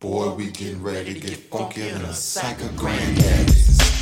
Boy, we getting ready to get funky in a sack of granddaddies.